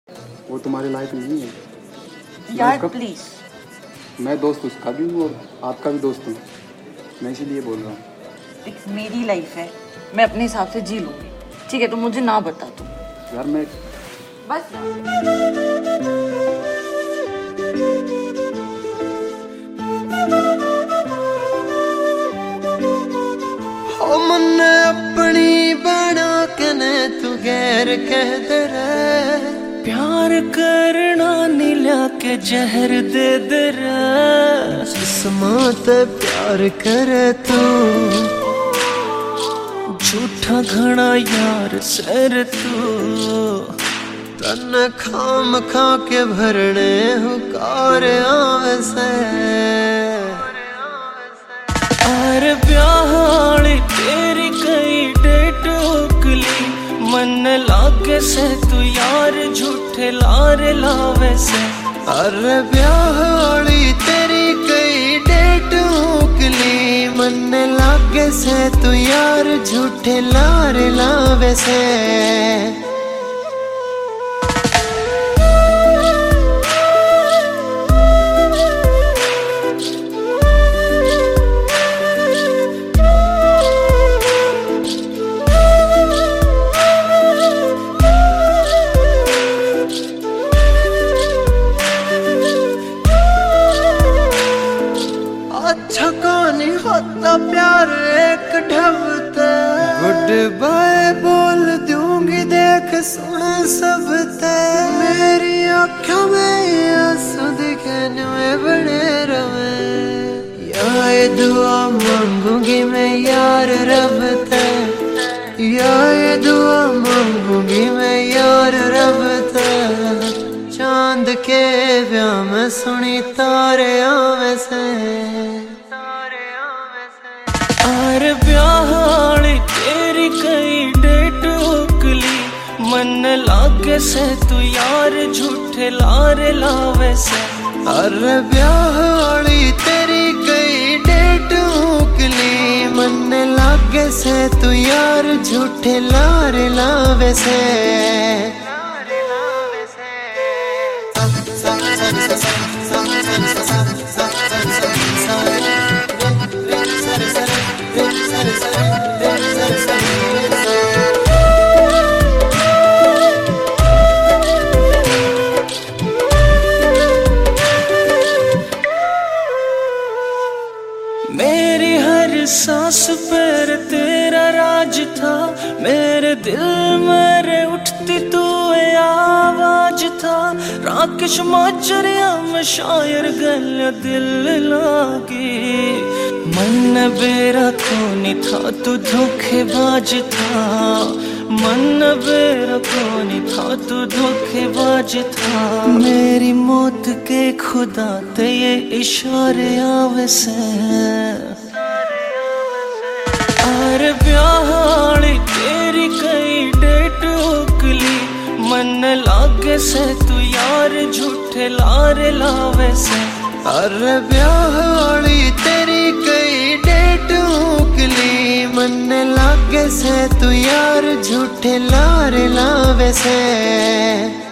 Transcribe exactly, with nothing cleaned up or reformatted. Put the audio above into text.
वो तुम्हारे लायक नहीं है यार प्लीज। मैं दोस्त उसका भी हूँ और आपका भी दोस्त हूँ, मैं इसीलिए बोल रहा हूँ। देख मेरी लाइफ है, मैं अपने हिसाब से जी लूंगी, ठीक है? तो मुझे ना बता तू यार। मैं बस मन अपनी बना के ने तू गैर कह दे रे, प्यार करना नीला के जहर दे दे रे। जिस्मात प्यार करे तू झूठा घना यार सर तू, तन खाम खा के भरने हुकार आवे से। अरे ब्याहली तेरी कई डेट उकली, मन लागे से तू यार झूठे लारे लावे से। अरे ब्याहली तेरी कई डेट उकली, मन लागे से तू यार झूठे लारे लावे से। अच्छा कहानी होता प्यार एक ढबते, गुड बाय बोल दूंगी देख सुन सब ते। मेरी आँखों में आंसू दिखने में बड़े रवे, या ये दुआ मांगूंगी मैं यार रब ते, या ये दुआ मांगूंगी मैं यार रब ते। चांद के ब्याह में सुनी तारे आवे से। अरे ब्याहली तेरी कई डेट उकली, मन लागे से तू यार झूठे लारे लावे से। अरे ब्याहली तेरी कई डेट उकली, मन लागे से तू यार झूठे लारे लावे से। मेरी हर सांस पर तेरा राज था, मेरे दिल में उठती तू आवाज था। राकेश माचरिया में शायर गल दिल लागी, मन बेरा कौन था तू धोखेबाज था। मन बेरा कौन था तू धोखेबाज था। मेरी मौत के खुदा ते ये इशारे आवे से। अरे ब्याहली तेरी कई डेट उकली, मन लागे से तू यार झूठे लारे लावे से। अरे ब्याहली तेरी कई डेट उकली, मन लागे से तू यार झूठे लारे लावे से।